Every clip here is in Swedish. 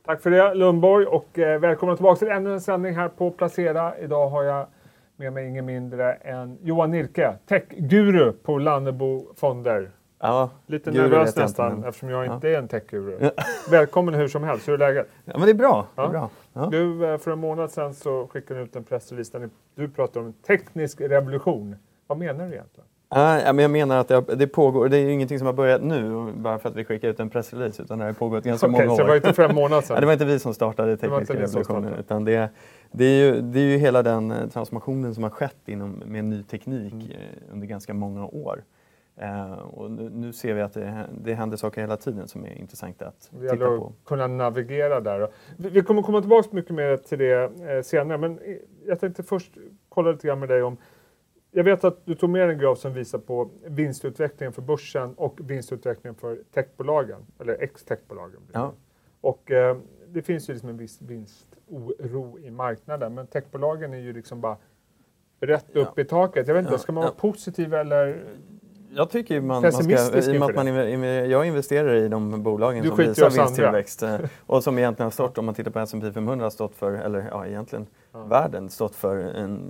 Tack för det Lundborg och välkomna tillbaka till ännu en sändning här på Placera. Idag har jag med mig ingen mindre än Johan Nilke, tech-guru på Lannebo Fonder. Ja, lite nervös nästan eftersom jag inte är en tech-guru. Ja. Välkommen hur som helst, hur är läget? Ja, men det är bra. Ja. Det är bra. Ja. Du, för en månad sedan så skickade du ut en pressrelease där du pratar om en teknisk revolution. Vad menar du egentligen? Ja, men jag menar att det pågår, det är ju ingenting som har börjat nu bara för att vi skickar ut en pressrelease, utan det har pågått ganska många år. Så det var inte för en månad sedan? Ja, det var inte vi som startade tekniska revolutionen, utan det är ju hela den transformationen som har skett med ny teknik under ganska många år. Och nu ser vi att det händer saker hela tiden som är intressant att titta på. Att kunna navigera där. Vi kommer komma tillbaka mycket mer till det senare, men jag tänkte först kolla lite grann med dig om. Jag vet att du tog med en graf som visar på vinstutvecklingen för börsen och vinstutvecklingen för techbolagen, eller ex-techbolagen. Ja. Och det finns ju liksom en viss vinstoro i marknaden, men techbolagen är ju liksom bara rätt upp i taket. Jag vet inte, ska man vara positiv eller jag tycker man ska, i och med att jag investerar i de bolagen som visar vinsttillväxt och som egentligen har stått, om man tittar på S&P 500, har stått för, eller egentligen världen stått för en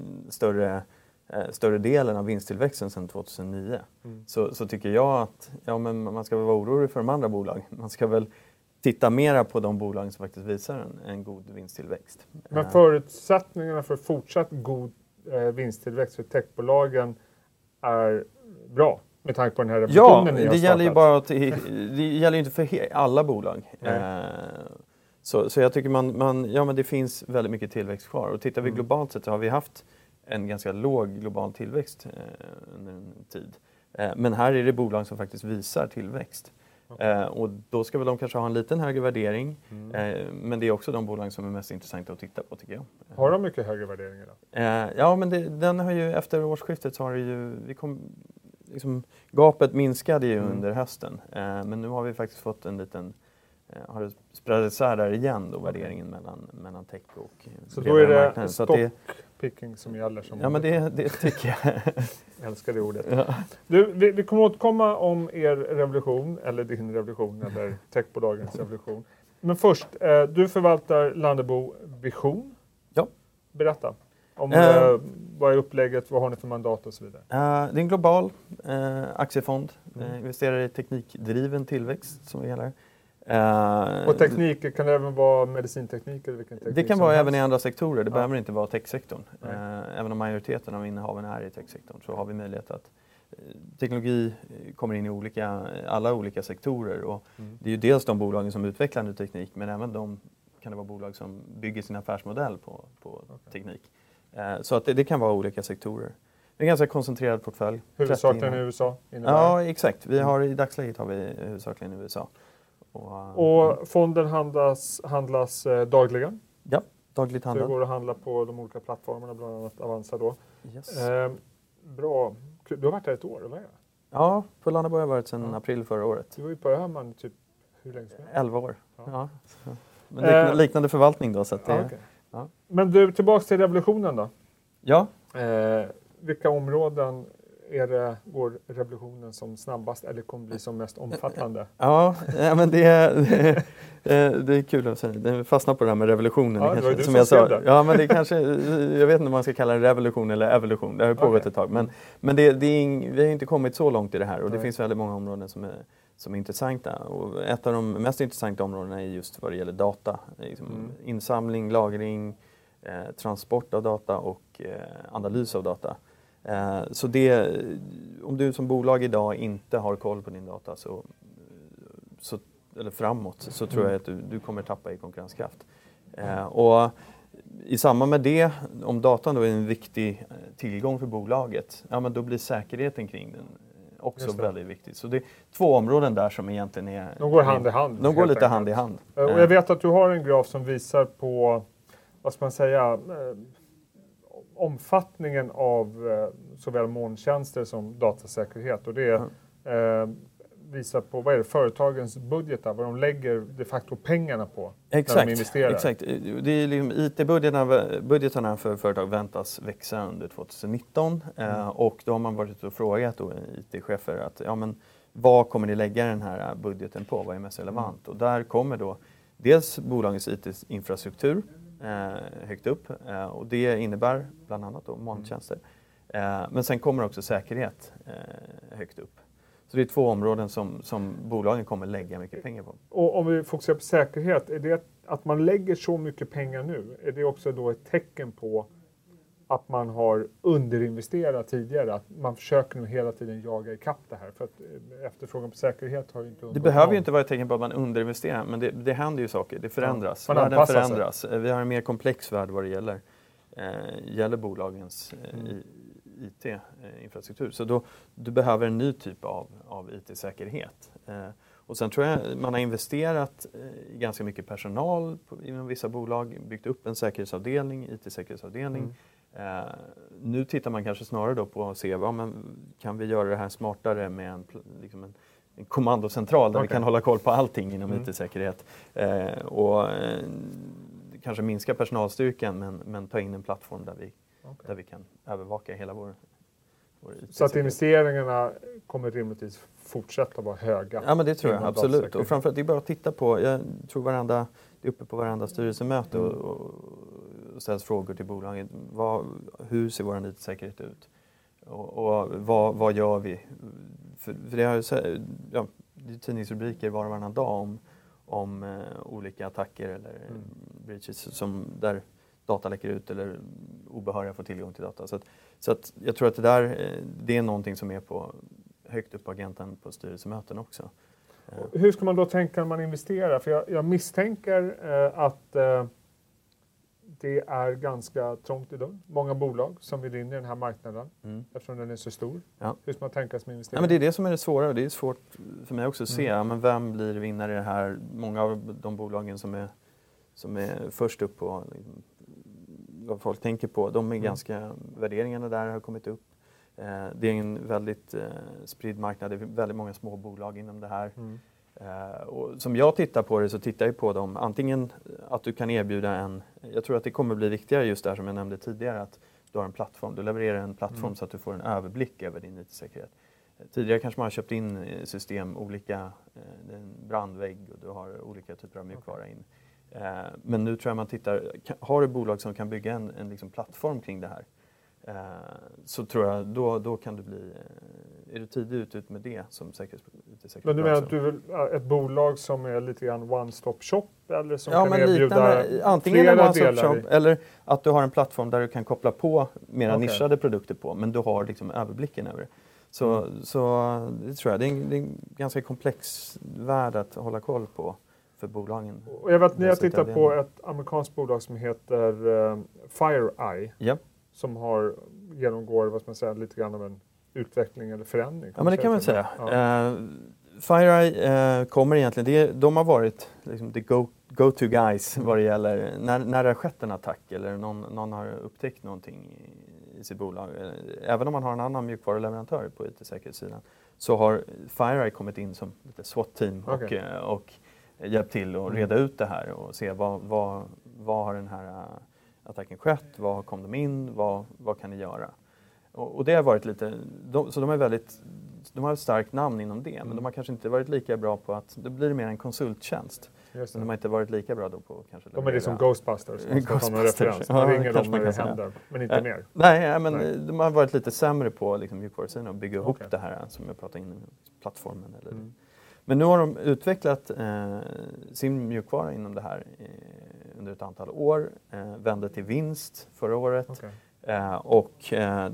större delen av vinsttillväxten sedan 2009. Så tycker jag att men man ska väl vara orolig för de andra bolagen. Man ska väl titta mera på de bolag som faktiskt visar en god vinsttillväxt. Men förutsättningarna för fortsatt god vinsttillväxt för techbolagen är bra med tanke på den här revolutionen ni har det gäller ju bara det gäller inte för alla bolag. Så jag tycker men det finns väldigt mycket tillväxt kvar. Och tittar vi globalt sett så har vi haft en ganska låg global tillväxt under en tid. Men här är det bolag som faktiskt visar tillväxt. Och då ska väl de kanske ha en liten högre värdering. Men det är också de bolag som är mest intressanta att titta på, tycker jag. Har de mycket högre värderingar då? Ja, men den har ju efter årsskiftet så har det ju gapet minskade ju under hösten. Men nu har vi faktiskt fått en liten har det spridit isär där igen då, värderingen mellan tech och så då är det marknaden. stockpicking som gäller? Ja, men det tycker jag. Jag älskar det ordet. Ja. Du, vi kommer återkomma om er revolution, eller din revolution, eller techbolagens revolution. Men först, du förvaltar Lannebo Vision. Ja. Berätta om vad är upplägget, vad har ni för mandat och så vidare? Det är en global aktiefond. Investerar i teknikdriven tillväxt som vi kallar. Och teknik, kan det även vara medicinteknik? Eller vilken teknik det kan vara även i andra sektorer, det behöver inte vara techsektorn. Även om majoriteten av innehaven är i techsektorn så har vi möjlighet att teknologi kommer in i alla olika sektorer. Och det är ju dels de bolagen som utvecklar ny teknik, men även kan det vara bolag som bygger sin affärsmodell på teknik. Så att det kan vara olika sektorer. Det är en ganska koncentrerad portfölj. Huvudsakligen i USA? Ja, exakt. I dagsläget har vi huvudsakligen i USA. Och fonden handlas dagligen? Ja, dagligt handel. Så det går att handla på de olika plattformarna, bland annat Avanza då. Yes. Bra. Du har varit där ett år, eller? Ja, på Lannebo har jag varit sedan april förra året. Du var ju på Öhman typ hur länge sedan? 11 år. Ja. Men liknande förvaltning då. Så att okay. Men du, tillbaka till revolutionen då. Ja. Vilka områden går revolutionen som snabbast eller kommer bli som mest omfattande? Ja, men det är kul att säga. Det fastnar på det här med revolutionen. Ja, det var som jag sa. Ja, men det kanske, jag vet inte om man ska kalla det revolution eller evolution. Det har ju pågått ett tag. Men vi har inte kommit så långt i det här och det finns väldigt många områden som är intressanta. Och ett av de mest intressanta områdena är just vad det gäller data. Insamling, lagring, transport av data och analys av data. Så om du som bolag idag inte har koll på din data eller framåt så tror jag att du kommer tappa i konkurrenskraft. Och i samband med det, om datan då är en viktig tillgång för bolaget, men då blir säkerheten kring den också väldigt viktigt. Så det är 2 områden där som egentligen är... De går hand i hand. De går lite hand i hand. Och jag vet att du har en graf som visar på, vad ska man säga, omfattningen av såväl molntjänster som datasäkerhet. Och det visar på företagens budgetar, vad de lägger de facto pengarna på när de investerar. Exakt. Det är liksom IT-budgetarna för företag väntas växa under 2019 och då har man varit och frågat IT-chefer att vad kommer ni lägga den här budgeten på, vad är mest relevant? Och där kommer då dels bolagens IT-infrastruktur högt upp och det innebär bland annat då molntjänster. Men sen kommer också säkerhet högt upp. Så det är 2 områden som bolagen kommer lägga mycket pengar på. Och om vi fokuserar på säkerhet, är det att man lägger så mycket pengar nu, är det också då ett tecken på att man har underinvesterat tidigare? Att man försöker nu hela tiden jaga ikapp det här? För att efterfrågan på säkerhet har ju inte... Det behöver ju inte vara ett tecken på att man underinvesterar, men det händer ju saker. Det förändras. Ja, världen förändras. Vi har en mer komplex värld vad det gäller bolagens IT-infrastruktur. Så då du behöver en ny typ av IT-säkerhet. Och sen tror jag man har investerat i ganska mycket personal inom vissa bolag, byggt upp en säkerhetsavdelning, IT-säkerhetsavdelning. Nu tittar man kanske snarare då på att se, kan vi göra det här smartare med en kommandocentral där vi kan hålla koll på allting inom IT-säkerhet. Och kanske minska personalstyrkan men ta in en plattform där vi kan övervaka hela vår IT-säkerhet. Så att investeringarna kommer rimligtvis fortsätta vara höga? Ja, men det tror jag absolut. Och framförallt det är bara att titta på, jag tror det är uppe på varenda styrelsemöte och ställs frågor till bolaget. Hur ser vår IT-säkerhet ut? Och vad gör vi? För det är tidningsrubriker var och varannan dag om olika attacker eller breaches där data läcker ut eller obehöriga får tillgång till data. Så att jag tror att det är någonting som är högt upp på agendan på styrelsemöten också. Hur ska man då tänka när man investerar? För jag misstänker att det är ganska trångt i dörren. Många bolag som vill in i den här marknaden eftersom den är så stor. Ja. Hur ska man tänka som investerare? Ja, men det är det som är det svåra och det är svårt för mig också att se. Men vem blir vinnare i det här? Många av de bolagen som är först upp på vad folk tänker på, de är ganska, värderingarna där har kommit upp. Det är en väldigt spridd marknad, det är väldigt många små bolag inom det här. Och som jag tittar på det så tittar jag på dem, antingen att du kan erbjuda jag tror att det kommer bli viktigare just där som jag nämnde tidigare, att du har en plattform, du levererar en plattform så att du får en överblick över din IT-säkerhet. Tidigare kanske man har köpt in system, en brandvägg och du har olika typer av mjukvara in. Men nu tror jag man tittar, har du bolag som kan bygga en liksom plattform kring det här, så tror jag då kan du bli, är du tidigt ut med det som säkerhetsbolag. Men du menar att du vill ett bolag som är lite grann one-stop shop eller som kan erbjuda antingen flera en one-stop delar shop eller att du har en plattform där du kan koppla på mera nischade produkter på, men du har liksom överblicken över det. Så det tror jag, det är en ganska komplex värld att hålla koll på för bolagen. Och jag vet att ni har tittat på ett amerikanskt bolag som heter FireEye. Yep. Som genomgår, vad ska man säga, lite grann av en utveckling eller förändring. Ja, men det kan man säga. FireEye kommer egentligen, de har varit liksom the go-to guys vad det gäller när det har skett en attack eller någon har upptäckt någonting i sitt bolag. Även om man har en annan mjukvaruleverantör på IT-säkerhetssidan så har FireEye kommit in som lite SWAT-team och hjälpt till att reda ut det här och se vad har den här attacken skett, vad kom de in, vad kan ni göra? Och det har varit lite, så de har ett starkt namn inom det, men de har kanske inte varit lika bra på att, det blir mer en konsulttjänst. Men de har inte varit lika bra då på kanske... De är liksom Ghostbusters, man ringer dem när det händer, men inte mer. Nej, men de har varit lite sämre på liksom, mjukvarusidan och bygga ihop det här som jag pratade in i plattformen. Men nu har de utvecklat sin mjukvara inom det här under ett antal år, vände till vinst förra året och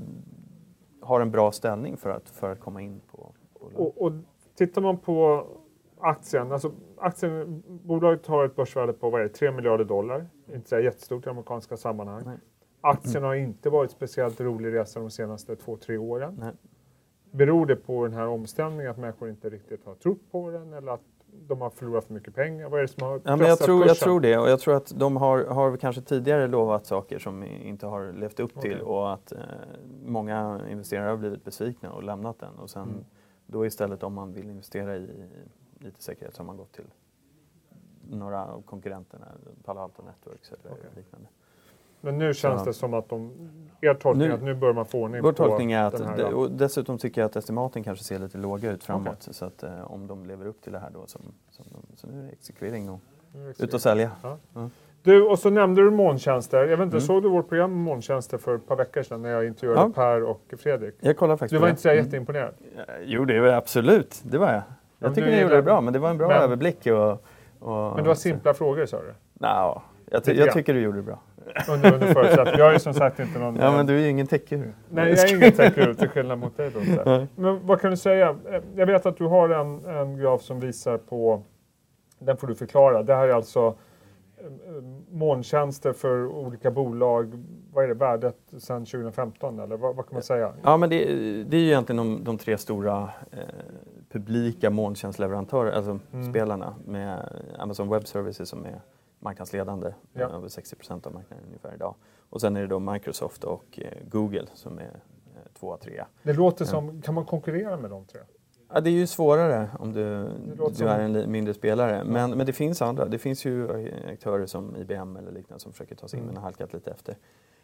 har en bra ställning för att komma in på och tittar man på aktien, bolaget har ett börsvärde på $3 miljarder, inte så jättestort i amerikanska sammanhang. Nej. Aktien har inte varit speciellt rolig resa de senaste 2-3 åren. Nej. Beror det på den här omställningen att människor inte riktigt har trott på den eller att de har förlorat för mycket pengar? Vad är det som har pressat kursen? Jag tror det, och jag tror att de har kanske tidigare lovat saker som inte har levt upp till och att många investerare har blivit besvikna och lämnat den och sen då istället om man vill investera i IT-säkerhet så har man gått till några av konkurrenterna, Palo Alto Networks eller liknande. Men nu känns det som att er tolkning att nu bör man få ordning på den här. Vår tolkning är att, och dessutom tycker jag att estimaten kanske ser lite låga ut framåt. Så att om de lever upp till det här då så nu är det exekvering Ut och sälja. Ja. Du, och så nämnde du molntjänster. Jag vet inte, såg du vårt program om molntjänster för ett par veckor sedan när jag intervjuade Per och Fredrik? Jag kollade faktiskt. Du var inte så jätteimponerad? Jo, det var absolut. Det var jag. Jag tycker ni gjorde det bra, men det var en bra överblick. Och men det var simpla frågor, sa du? Nej, jag tycker du gjorde det bra. Under förutsättning. Jag är ju som sagt inte någon... Ja, men du är ju ingen techguru. Nej, jag är ingen techguru till skillnad mot dig då. Men vad kan du säga? Jag vet att du har en graf som visar på... Den får du förklara. Det här är alltså molntjänster för olika bolag. Vad är det, värdet sedan 2015? Eller vad kan man säga? Ja, men det är ju egentligen de tre stora publika molntjänstleverantörer, alltså spelarna, med Amazon Web Services som är marknadsledande, över 60% av marknaden ungefär idag. Och sen är det då Microsoft och Google som är 2 av 3. Det låter som, kan man konkurrera med de tre? Ja, det är ju svårare om du är en mindre spelare. Men det finns andra. Det finns ju aktörer som IBM eller liknande som försöker ta sig in men har halkat lite efter.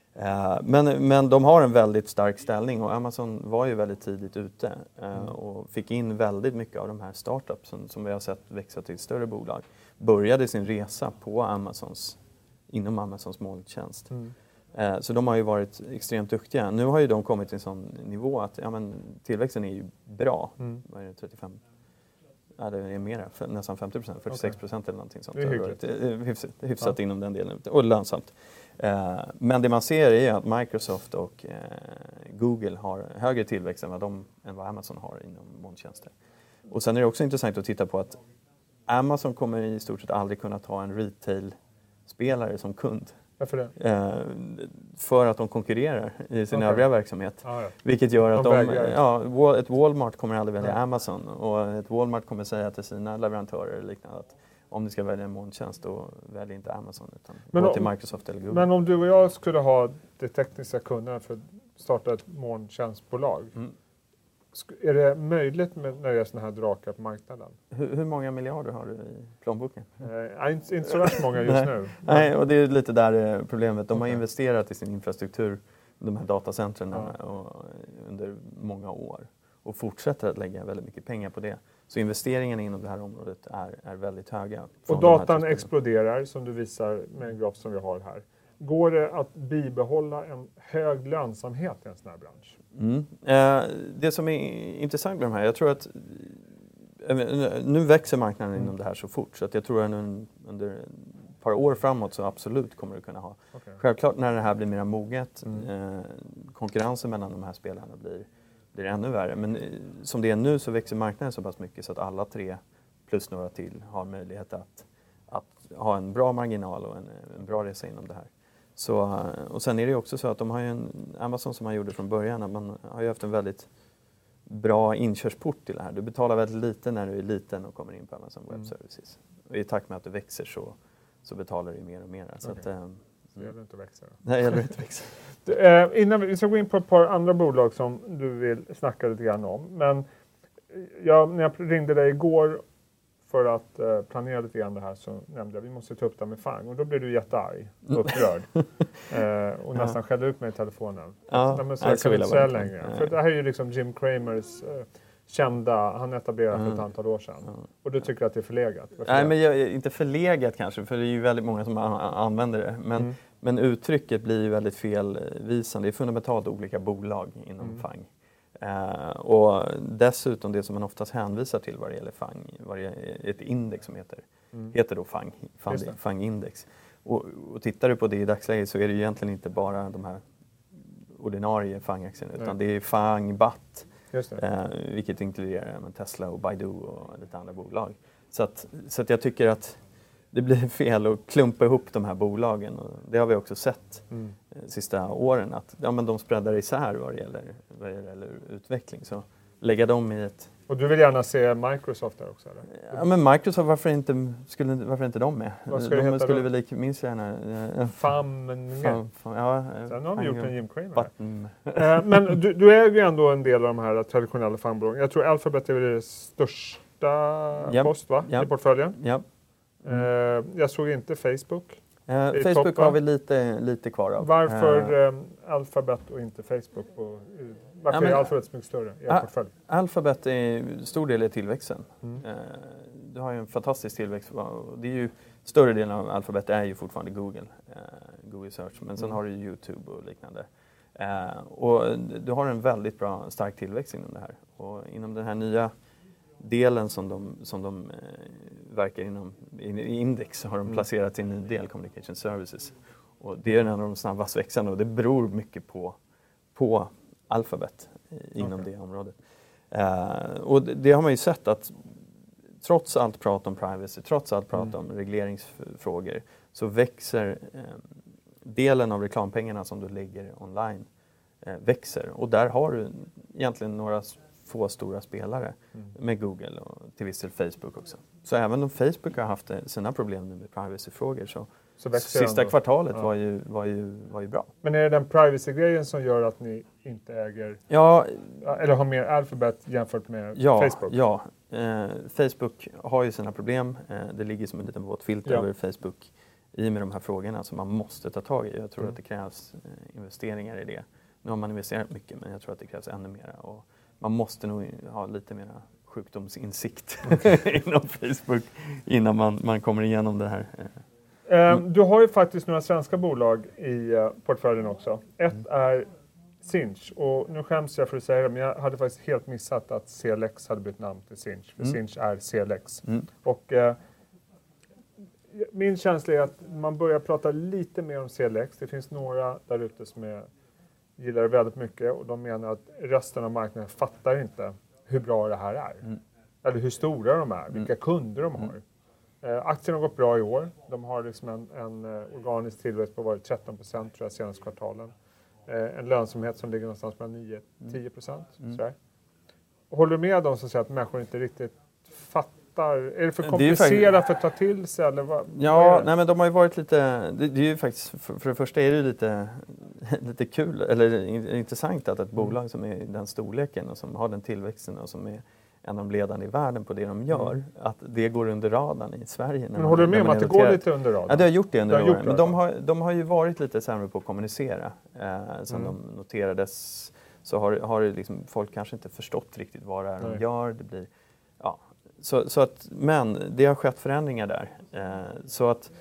Men de har en väldigt stark ställning och Amazon var ju väldigt tidigt ute och fick in väldigt mycket av de här startupsen som vi har sett växa till större bolag. Började sin resa på inom Amazons molntjänst. Så de har ju varit extremt duktiga. Nu har ju de kommit till en sån nivå att tillväxten är ju bra. Vad är det, 35? Ja, det är mer, nästan 50%, 46% eller någonting sånt. Det är hyfsat inom den delen. Och lönsamt. Men det man ser är att Microsoft och Google har högre tillväxt än vad Amazon har inom molntjänster. Och sen är det också intressant att titta på att Amazon kommer i stort sett aldrig kunna ta en retail-spelare som kund. Varför det? För att de konkurrerar i sin övriga verksamhet. Ja. Vilket gör att ett Walmart kommer aldrig välja Amazon. Och ett Walmart kommer säga till sina leverantörer eller liknande att om ni ska välja en molntjänst då väljer inte Amazon utan gå till Microsoft eller Google. Men om du och jag skulle ha det tekniska kunnande för att starta ett molntjänstbolag. Är det möjligt när det är sådana här drakar på marknaden? Hur många miljarder har du i plånboken? Inte så värst många just nu. Nej, och det är lite där problemet. De har investerat i sin infrastruktur, de här datacentren under många år. Och fortsätter att lägga väldigt mycket pengar på det. Så investeringarna inom det här området är väldigt höga. Och datan exploderar som du visar med en graf som vi har här. Går det att bibehålla en hög lönsamhet i en sån här bransch? Det som är intressant med de här, jag tror att nu växer marknaden inom det här så fort så att jag tror att under ett par år framåt så absolut kommer det kunna ha. Okay. Självklart när det här blir mer moget, konkurrensen mellan de här spelarna blir ännu värre. Men som det är nu så växer marknaden så pass mycket så att alla tre plus några till har möjlighet att ha en bra marginal och en bra resa inom det här. Så, och sen är det också så att de har ju Amazon som man gjorde från början, att man har ju haft en väldigt bra inkörsport till det här. Du betalar väldigt lite när du är liten och kommer in på Amazon Web Services. Och i takt med att du växer så betalar du mer och mer. Så att, det gäller inte att växa då. Nej, det gäller inte att växa. Innan vi ska gå in på ett par andra bolag som du vill snacka lite grann om. Men när jag ringde dig igår för att planera lite grann det här så nämnde jag att vi måste ta upp det med FANG. Och då blev du jättearg, upprörd. Och nästan skällde ut mig i telefonen. Men så jag kan inte säga längre. För det här är ju liksom Jim Cramers kända, han etablerade för ett antal år sedan. Och du tycker att det är förlegat? Nej, men inte förlegat kanske, för det är ju väldigt många som använder det. Men uttrycket blir ju väldigt felvisande. Det är fundamentalt olika bolag inom FANG. Och dessutom det som man oftast hänvisar till vad det gäller FANG, ett index som heter då FANG-index. Och tittar du på det i dagsläget så är det egentligen inte bara de här ordinarie FANG-aktierna utan det är FANG-BAT. Vilket inkluderar Tesla och Baidu och lite andra bolag. Så att jag tycker att det blir fel att klumpa ihop de här bolagen. Och det har vi också sett sista åren att men de spreadar isär vad det gäller utveckling. Så lägga dem i ett... Och du vill gärna se Microsoft där också? Eller? Ja, men Microsoft, varför inte de med? De skulle väl minst gärna... FAMG. Ja, sen har vi gjort en Jim Cramer. Men du äger ju ändå en del av de här traditionella FAM-bolagen. Jag tror Alphabet är det största post i portföljen. Ja. Jag såg inte Facebook. Facebook har vi lite kvar av. Varför Alphabet och inte Facebook? Varför är Alphabet så mycket större i portfölj? Alphabet är stor del i tillväxten. du har ju en fantastisk tillväxt. Det är ju, större delen av Alphabet är ju fortfarande Google Search, men sen har du ju YouTube och liknande. Och du har en väldigt bra, stark tillväxt inom det här. Och inom den här nya delen som de verkar inom i Index har de placerat sin ny del, Communication Services. Och det är en av de snabbast växande och det beror mycket på Alphabet inom det området. Och det har man ju sett att trots allt prat om privacy, trots allt prat om regleringsfrågor, så växer delen av reklampengarna som du lägger online växer. Och där har du egentligen några få stora spelare med Google och till viss del Facebook också. Så även om Facebook har haft sina problem nu med privacyfrågor så sista kvartalet var ju bra. Men är det den privacy-grejen som gör att ni inte äger, eller har mer Alphabet jämfört med Facebook? Ja, Facebook har ju sina problem. Det ligger som en liten våt filter över Facebook i med de här frågorna som man måste ta tag i. Jag tror att det krävs investeringar i det. Nu har man investerat mycket, men jag tror att det krävs ännu mer. Och man måste nog ha lite mer sjukdomsinsikt inom Facebook innan man kommer igenom det här. Du har ju faktiskt några svenska bolag i portföljen också. Ett är Sinch, och nu skäms jag för att säga det, men jag hade faktiskt helt missat att CLX hade bytt namn till Sinch. För Sinch är CLX. Och min känsla är att man börjar prata lite mer om CLX. Det finns några där ute som gillar det väldigt mycket och de menar att resten av marknaden fattar inte hur bra det här är. Eller hur stora de är, vilka kunder de har. Aktien har gått bra i år. De har liksom en organisk tillväxt på 13% tror jag senaste kvartalen. En lönsamhet som ligger någonstans mellan 9-10%. Håller du med dem som säger att människor inte riktigt fattar? Är det för komplicerat för att ta till sig? Eller vad nej, men de har ju varit lite... Det är ju faktiskt, för det första är det ju lite kul, eller intressant att ett bolag som är den storleken och som har den tillväxten och som är en av de ledande i världen på det de gör, att det går under radarn i Sverige. Men håller du med om att det går lite under radarn? Ja, det har gjort det under åren. Men de har ju varit lite sämre på att kommunicera. Sen de noterades så har det liksom, folk kanske inte förstått riktigt vad det är de gör. Det blir, så att, men det har skett förändringar där. Så att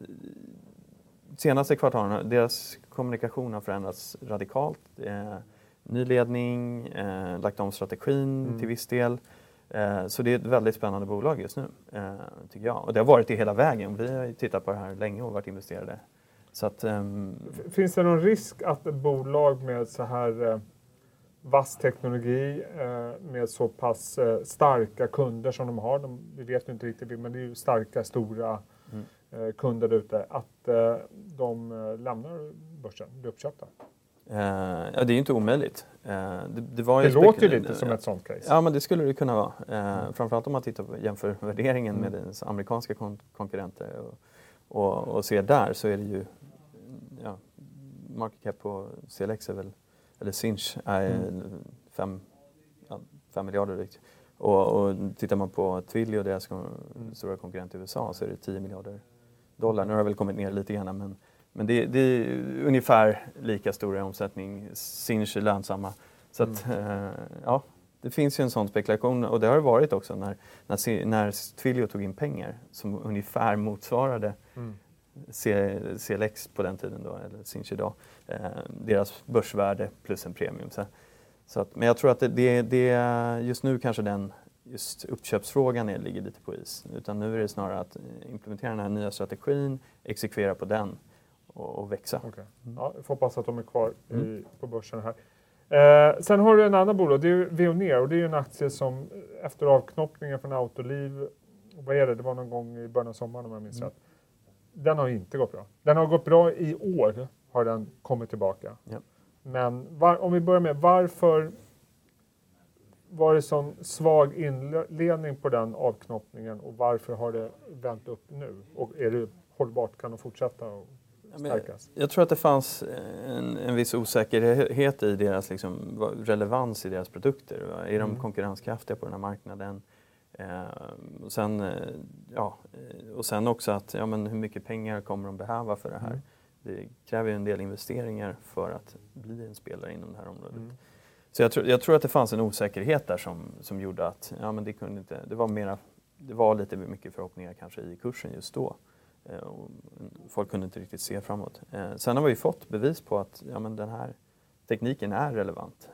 senaste kvartalen, deras kommunikation har förändrats radikalt. Ny ledning, lagt om strategin till viss del. Så det är ett väldigt spännande bolag just nu, tycker jag. Och det har varit det hela vägen. Vi har ju tittat på det här länge och varit investerade. Så att, finns det någon risk att ett bolag med så här vass teknologi, med så pass starka kunder som de har, vi vet ju inte riktigt, men det är ju starka, stora kunder där ute, att de lämnar börsen, blir uppköpta? Det är ju inte omöjligt. Det låter ju lite som ett sånt case. Ja, men det skulle det kunna vara. Framförallt om man jämför värderingen med dess amerikanska konkurrenter och ser där, så är det ju market cap på CLX är väl, eller Sinch är 5 miljarder drygt. Och tittar man på Twilio och deras stora konkurrent i USA så är det 10 miljarder dollar. Nu har det väl kommit ner lite grann, men det är ungefär lika stor omsättning. Sinch är lönsamma. Så att, det finns ju en sån spekulation. Och det har det varit också när Twilio tog in pengar som ungefär motsvarade CLX på den tiden då, eller Sinch idag. Deras börsvärde plus en premium. Så att, men jag tror att det just nu kanske just uppköpsfrågan ligger lite på is. Utan nu är det snarare att implementera den här nya strategin, exekvera på den och växa. Okay. Ja, jag får hoppas att de är kvar på börsen här. Sen har du en annan bolag, det är Veoneer, och det är en aktie som efter avknoppningen från Autoliv, vad är det? Det var någon gång i början av sommaren om jag minns rätt. Den har inte gått bra. Den har gått bra i år, har den kommit tillbaka. Ja. Men om vi börjar med, varför var det sån svag inledning på den avknoppningen och varför har det vänt upp nu? Och är det hållbart? Kan de fortsätta och stärkas? Jag tror att det fanns en viss osäkerhet i deras relevans i deras produkter. Är de konkurrenskraftiga på den här marknaden? Och sen också att hur mycket pengar kommer de behöva för det här? Det kräver ju en del investeringar för att bli en spelare inom det här området. Så jag tror att det fanns en osäkerhet där som gjorde att det kunde inte. Det var mera det var lite mycket förhoppningar kanske i kursen just då. Och folk kunde inte riktigt se framåt. Sen har vi fått bevis på att den här tekniken är relevant.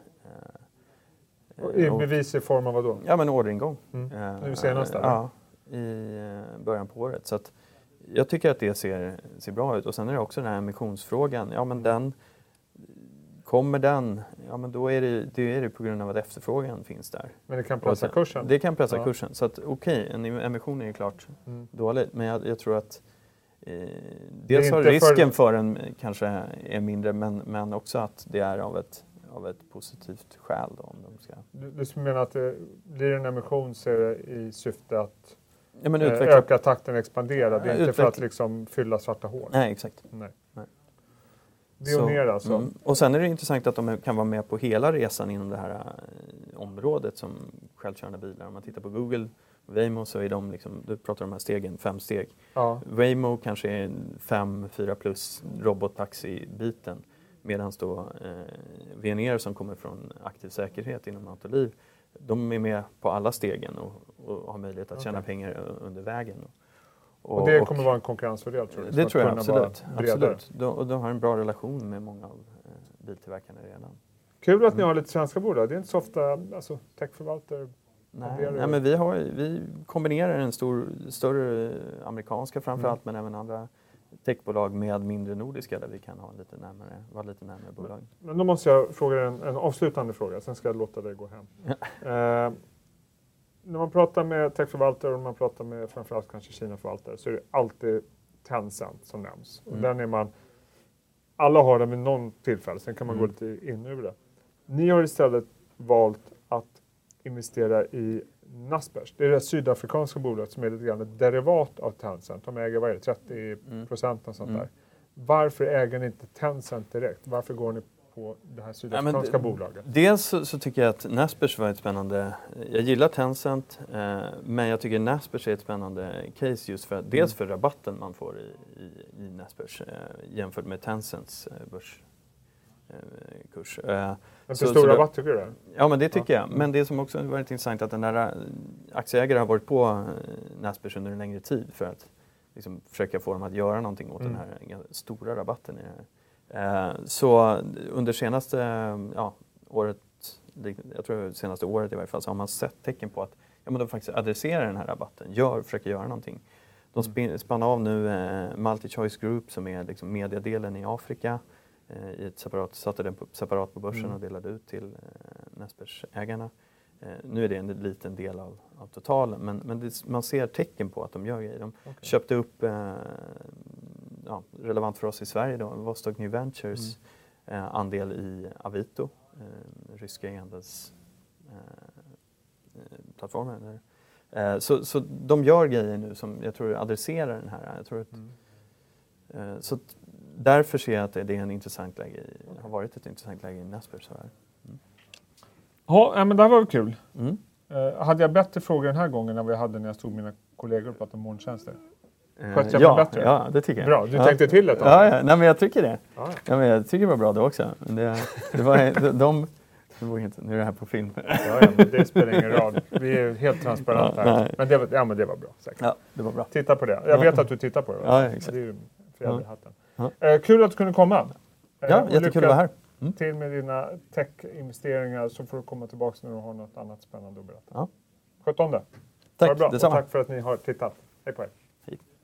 Bevis i form av vad då? Ja, men orderingång. Nu senast där? Ja, i början på året. Så att jag tycker att det ser bra ut. Och sen är det också den här emissionsfrågan. Ja, men kommer den, då är det på grund av att efterfrågan finns där. Men det kan pressa kursen? Det kan pressa kursen. Så att en emission är ju klart dåligt. Men jag tror att dels har risken för den kanske är mindre, men också att det är av ett positivt skäl. Då, om de ska. Du menar att det blir en emission så är det i syfte att utveckla, öka takten, expandera? Det är inte för att liksom fylla svarta hål? Nej, exakt. Nej. Pioner alltså. Och sen är det intressant att de kan vara med på hela resan inom det här området som självkörande bilar. Om man tittar på Google, Waymo, så är de du pratar om de här stegen, 5 steg. Ja. Waymo kanske är 5-4 plus robottaxi-biten. Medan då VNR som kommer från aktiv säkerhet inom Autoliv, de är med på alla stegen och har möjlighet att tjäna pengar under vägen. Och det kommer vara en konkurrensfördel, tror du? Det tror jag absolut. De har en bra relation med många av biltillverkarna redan. Kul att ni har lite svenska bolag. Det är inte så ofta techförvaltare. Nej, men vi kombinerar en större amerikanska framförallt, men även andra techbolag med mindre nordiska där vi kan vara lite närmare bolag. Men då måste jag fråga en avslutande fråga, sen ska jag låta dig gå hem. När man pratar med techförvaltare och man pratar med framförallt kanske Kina-förvaltare så är det alltid Tencent som nämns. Och den är alla har den vid någon tillfälle, sen kan man gå lite in över det. Ni har istället valt att investera i Naspers. Det är det sydafrikanska bolaget som är lite grann ett derivat av Tencent. De äger 30% och sånt där. Varför äger ni inte Tencent direkt? Varför går ni på det här sydafrikanska bolaget? Dels så tycker jag att Naspers var ett spännande. Jag gillar Tencent, men jag tycker Naspers är ett spännande case just för dels för rabatten man får i Naspers jämfört med Tencents börskurs. Men för stor rabatt tycker du det? Ja, men det tycker jag. Men det som också varit intressant att den där aktieägare har varit på Naspers under en längre tid för att försöka få dem att göra någonting åt den här stora rabatten i det här. Så under senaste året, jag tror senaste året i varje fall, så har man sett tecken på att de faktiskt adresserar den här rabatten, försöker göra någonting. De spann av nu MultiChoice Group som är mediadelen i Afrika, satte den separat på börsen och delade ut till Naspers-ägarna. Nu är det en liten del av totalen, men man ser tecken på att de gör grejer. De köpte upp relevant för oss i Sverige då, Vostok New Ventures andel i Avito, ryska e-handelsplattformen. Så de gör grejer nu som jag tror adresserar den här. Jag tror att, så att därför ser jag att det är en intressant läge, har varit ett intressant läge i Naspers så här. Ja, men det här var kul. Hade jag bättre frågor den här gången än vad jag hade när jag stod mina kollegor och pratade om morgontjänster? Skötte jag bättre? Ja, det tycker jag. Bra, du tänkte till ett tag. Ja, nej, men jag tycker det. Ja, men jag tycker det var bra det också. Men det var nu är det här på film. Ja, men det spelar ingen roll. Vi är helt transparenta här. Men det var bra, säkert. Ja, det var bra. Titta på det. Jag vet att du tittar på det. Ja, exakt. Det är ju fjäderhatten. Kul att du kunde komma. Ja, jättekul att vara här. Till med dina tech-investeringar så får du komma tillbaka när du har något annat spännande att berätta. Ja. Sköt om det. Tack, bra. detsamma. Och tack för att ni har tittat. Hej på er. Hej.